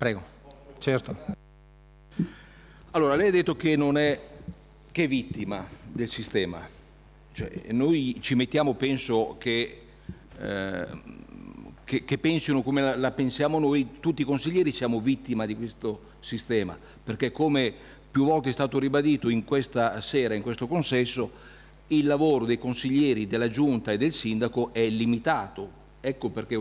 Prego. Certo. Allora, lei ha detto che non è che vittima del sistema. Cioè, noi ci mettiamo, penso che pensino come la pensiamo noi, tutti i consiglieri siamo vittima di questo sistema, perché come più volte è stato ribadito in questa sera, in questo consesso, il lavoro dei consiglieri, della giunta e del sindaco è limitato. Ecco perché ho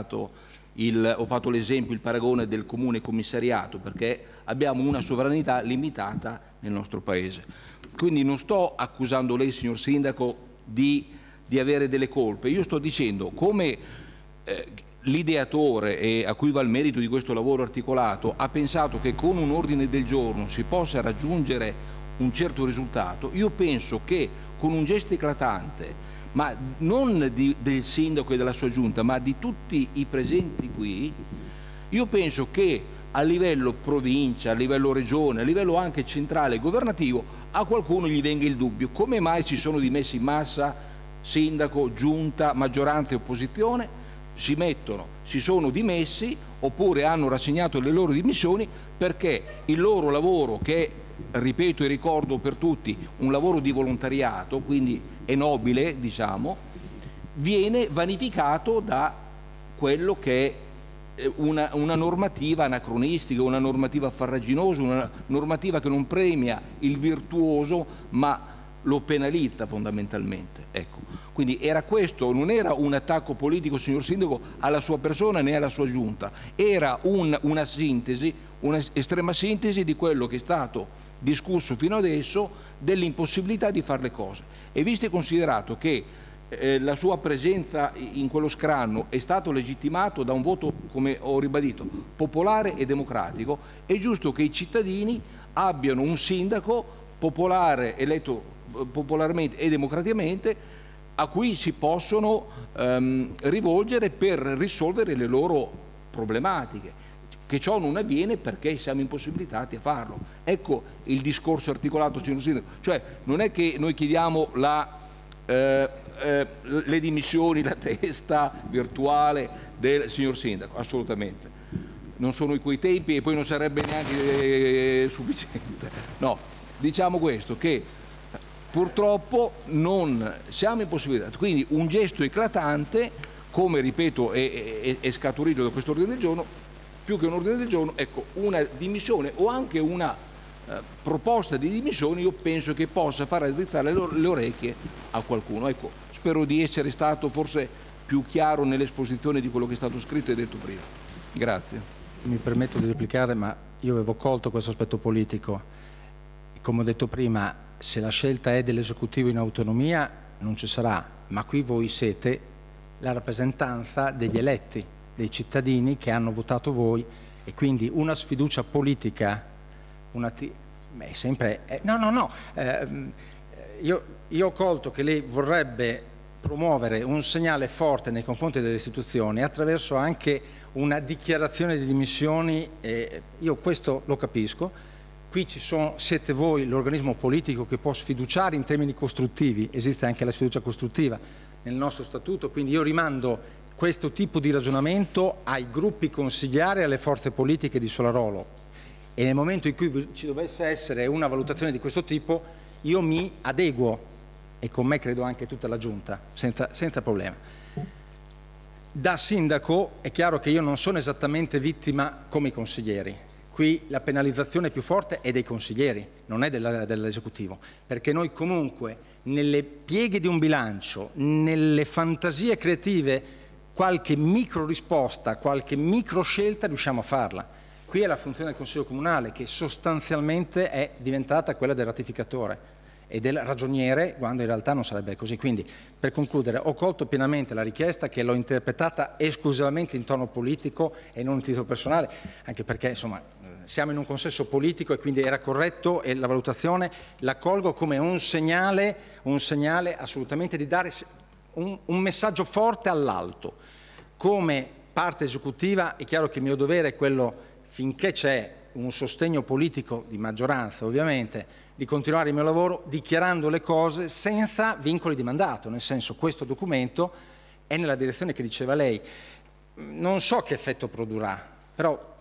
fatto l'esempio, il paragone del comune commissariato, perché abbiamo una sovranità limitata nel nostro Paese. Quindi non sto accusando lei, signor Sindaco, di avere delle colpe. Io sto dicendo come l'ideatore, e a cui va il merito di questo lavoro articolato, ha pensato che con un ordine del giorno si possa raggiungere un certo risultato. Io penso che con un gesto eclatante, ma non del sindaco e della sua giunta, ma di tutti i presenti qui, io penso che a livello provincia, a livello regione, a livello anche centrale governativo, a qualcuno gli venga il dubbio: come mai si sono dimessi in massa sindaco, giunta, maggioranza e opposizione? Si sono dimessi oppure hanno rassegnato le loro dimissioni perché il loro lavoro, che ripeto e ricordo per tutti, un lavoro di volontariato, quindi è nobile, diciamo, viene vanificato da quello che è una normativa anacronistica, una normativa farraginosa, una normativa che non premia il virtuoso ma lo penalizza fondamentalmente. Ecco. Quindi era questo, non era un attacco politico, signor Sindaco, alla sua persona né alla sua giunta, era una sintesi, un'estrema sintesi di quello che è stato discusso fino adesso, dell'impossibilità di fare le cose. E visto e considerato che la sua presenza in quello scranno è stato legittimato da un voto, come ho ribadito, popolare e democratico, è giusto che i cittadini abbiano un sindaco popolare, eletto popolarmente e democraticamente, a cui si possono rivolgere per risolvere le loro problematiche. Che ciò non avviene perché siamo impossibilitati a farlo. Ecco il discorso articolato, signor Sindaco. Cioè non è che noi chiediamo le dimissioni, la testa virtuale del signor Sindaco, assolutamente. Non sono i quei tempi e poi non sarebbe neanche sufficiente. No, diciamo questo, che purtroppo non siamo impossibilitati. Quindi un gesto eclatante, come ripeto è scaturito da questo ordine del giorno, più che un ordine del giorno, ecco, una dimissione o anche una proposta di dimissioni, io penso che possa far raddrizzare le orecchie a qualcuno. Ecco, spero di essere stato forse più chiaro nell'esposizione di quello che è stato scritto e detto prima. Grazie. Mi permetto di replicare, ma io avevo colto questo aspetto politico. Come ho detto prima, se la scelta è dell'esecutivo in autonomia non ci sarà, ma qui voi siete la rappresentanza degli eletti, dei cittadini che hanno votato voi, e quindi una sfiducia politica, io ho colto che lei vorrebbe promuovere un segnale forte nei confronti delle istituzioni attraverso anche una dichiarazione di dimissioni, io questo lo capisco. Qui siete voi l'organismo politico che può sfiduciare in termini costruttivi, esiste anche la sfiducia costruttiva nel nostro statuto, quindi io rimando questo tipo di ragionamento ai gruppi consigliari e alle forze politiche di Solarolo, e nel momento in cui ci dovesse essere una valutazione di questo tipo io mi adeguo, e con me credo anche tutta la giunta, senza problema. Da sindaco è chiaro che io non sono esattamente vittima come i consiglieri. Qui la penalizzazione più forte è dei consiglieri, non è dell'esecutivo, perché noi comunque nelle pieghe di un bilancio, nelle fantasie creative, qualche micro risposta, qualche micro scelta riusciamo a farla. Qui è la funzione del Consiglio Comunale, che sostanzialmente è diventata quella del ratificatore e del ragioniere, quando in realtà non sarebbe così. Quindi, per concludere, ho colto pienamente la richiesta, che l'ho interpretata esclusivamente in tono politico e non in titolo personale, anche perché insomma siamo in un consesso politico e quindi era corretto, e la valutazione la colgo come un segnale assolutamente di dare un messaggio forte all'alto. Come parte esecutiva è chiaro che il mio dovere è quello, finché c'è un sostegno politico di maggioranza ovviamente, di continuare il mio lavoro dichiarando le cose senza vincoli di mandato, nel senso, questo documento è nella direzione che diceva lei. Non so che effetto produrrà, però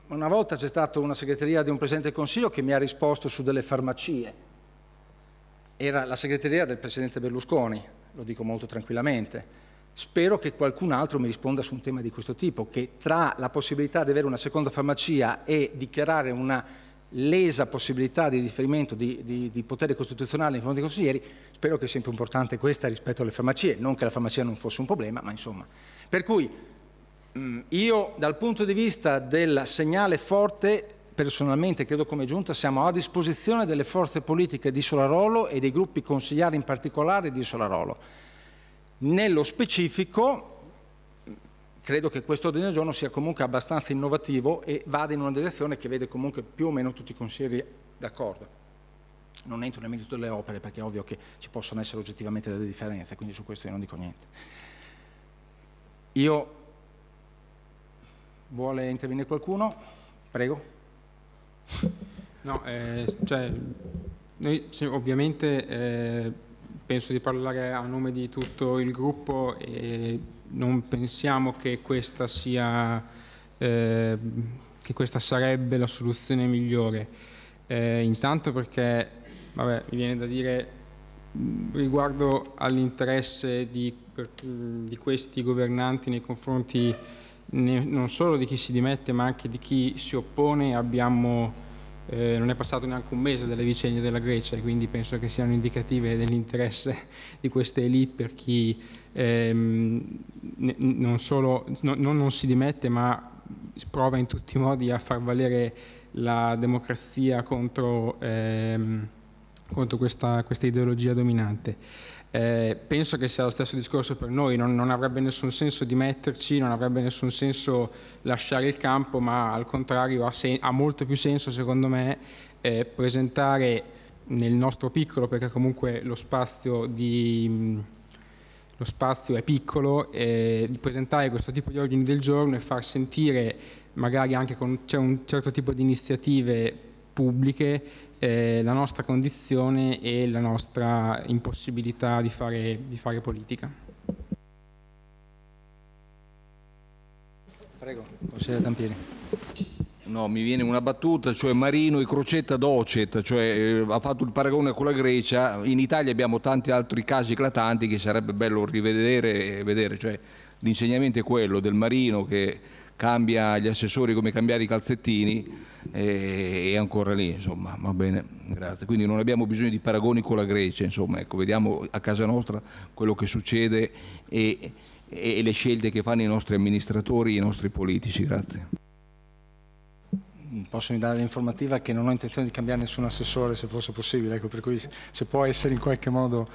una volta c'è stata una segreteria di un Presidente del Consiglio che mi ha risposto su delle farmacie. Era la segreteria del Presidente Berlusconi, lo dico molto tranquillamente. Spero che qualcun altro mi risponda su un tema di questo tipo, che tra la possibilità di avere una seconda farmacia e dichiarare una lesa possibilità di riferimento di potere costituzionale nei confronti dei consiglieri, spero che sia più importante questa rispetto alle farmacie, non che la farmacia non fosse un problema, ma insomma. Per cui io dal punto di vista del segnale forte, personalmente credo come Giunta siamo a disposizione delle forze politiche di Solarolo e dei gruppi consigliari in particolare di Solarolo. Nello specifico credo che questo ordine del giorno sia comunque abbastanza innovativo e vada in una direzione che vede comunque più o meno tutti i consiglieri d'accordo. Non entro nel merito delle opere perché è ovvio che ci possono essere oggettivamente delle differenze, quindi su questo io non dico niente. Vuole intervenire qualcuno? Prego. No, noi ovviamente penso di parlare a nome di tutto il gruppo e non pensiamo che questa sia che questa sarebbe la soluzione migliore. Intanto perché, vabbè, mi viene da dire riguardo all'interesse di questi governanti nei confronti non solo di chi si dimette ma anche di chi si oppone, non è passato neanche un mese dalle vicende della Grecia e quindi penso che siano indicative dell'interesse di queste elite per chi non si dimette ma prova in tutti i modi a far valere la democrazia contro questa ideologia dominante. Penso che sia lo stesso discorso per noi, non avrebbe nessun senso dimetterci, non avrebbe nessun senso lasciare il campo, ma al contrario ha molto più senso secondo me presentare nel nostro piccolo, perché comunque lo spazio è piccolo, di presentare questo tipo di ordini del giorno e far sentire magari anche con un certo tipo di iniziative pubbliche la nostra condizione e la nostra impossibilità di fare politica. Prego, consigliere Tampieri. No, mi viene una battuta, cioè Marino e Crocetta docet, cioè ha fatto il paragone con la Grecia. In Italia abbiamo tanti altri casi eclatanti che sarebbe bello rivedere e vedere, cioè l'insegnamento è quello del Marino che cambia gli assessori come cambiare i calzettini e ancora lì, insomma, va bene, grazie. Quindi non abbiamo bisogno di paragoni con la Grecia, insomma, ecco, vediamo a casa nostra quello che succede e le scelte che fanno i nostri amministratori, i nostri politici, grazie. Posso dare l'informativa che non ho intenzione di cambiare nessun assessore se fosse possibile, ecco, per cui se può essere in qualche modo.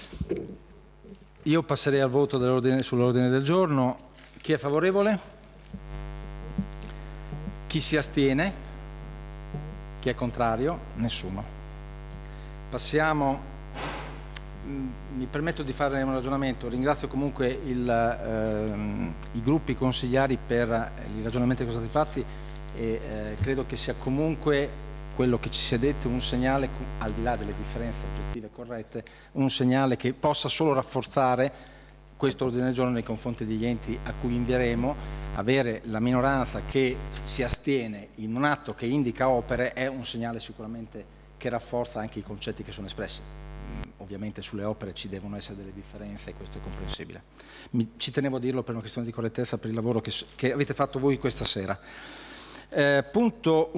Io passerei al voto sull'ordine del giorno. Chi è favorevole? Chi si astiene? Chi è contrario? Nessuno. Passiamo, mi permetto di fare un ragionamento, ringrazio comunque i gruppi consigliari per i ragionamenti che sono stati fatti e credo che sia comunque quello che ci si è detto un segnale, al di là delle differenze oggettive corrette, un segnale che possa solo rafforzare questo ordine del giorno nei confronti degli enti a cui invieremo. Avere la minoranza che si astiene in un atto che indica opere è un segnale sicuramente che rafforza anche i concetti che sono espressi. Ovviamente sulle opere ci devono essere delle differenze e questo è comprensibile. Ci tenevo a dirlo per una questione di correttezza per il lavoro che avete fatto voi questa sera. Punto